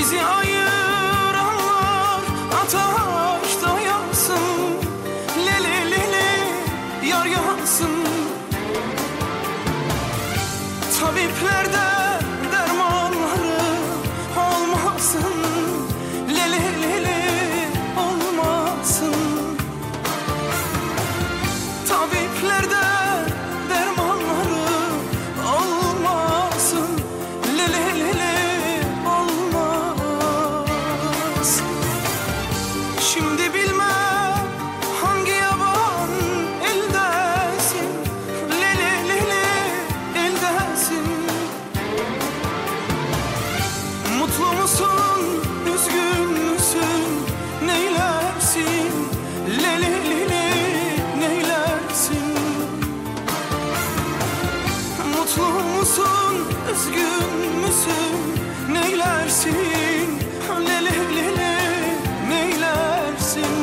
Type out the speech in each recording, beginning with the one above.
Bizi ayıranlar ateşte yansın. Lele lele yar yansın. Tabiplerde dermanları olmasın. Lele lele olmasın. Tabiplerde dermanları olmasın. Lele lele olmaz. Şimdi bilmem hangi yaban eldesin. Lele lele eldesin. Mutlu musun, üzgün müsün, neylersin? Lele lele neylersin? Mutlu musun, üzgün müsün, neylersin? Lele lele neylersin?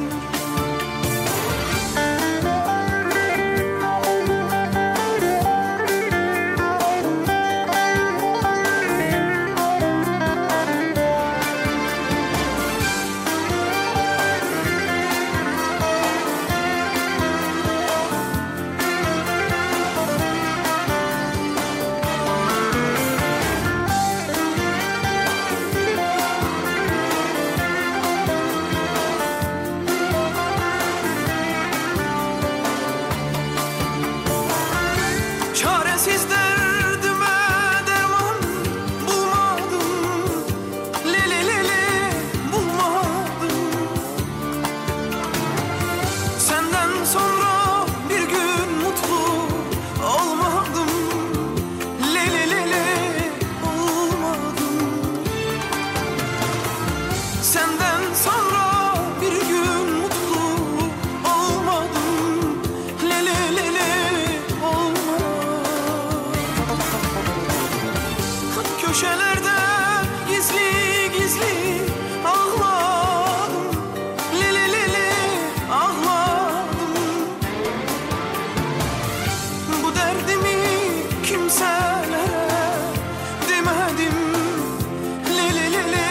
Çaresiz derdime derman bulmadım. Lele lele bulmadım. Senden sonra bir gün mutlu olmadım. Lele lele olmadım. Senden sonra bir gün mutlu olmadım. Lele lele köşelerde gizli gizli ağladım. Lele lele ağladım. Bu derdimi kimselere demedim. Lele lele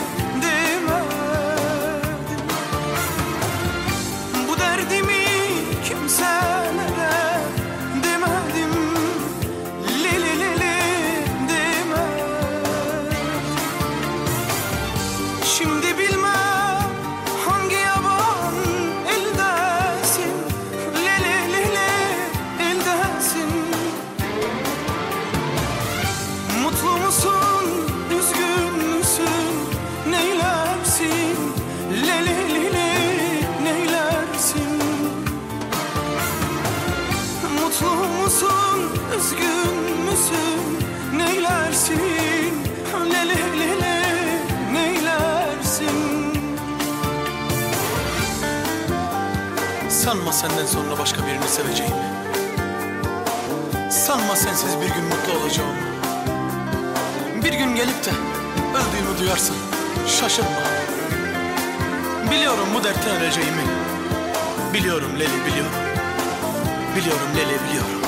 demedim. Bu derdimi kimselere demedim. Lele lele şimdi bilmem hangi yaban eldesin. Lele lele eldesin. Mutlu musun, üzgün müsün, neylersin? Lele lele neylersin? Mutlu musun, üzgün müsün, neylersin? Lele lele neylersin? Sanma senden sonra başka birini seveceğimi. Sanma sensiz bir gün mutlu olacağım. Bir gün gelip de öldüğümü duyarsın, şaşırma. Biliyorum bu dertten öleceğimi. Biliyorum Leli, biliyorum. Biliyorum Leli, biliyorum.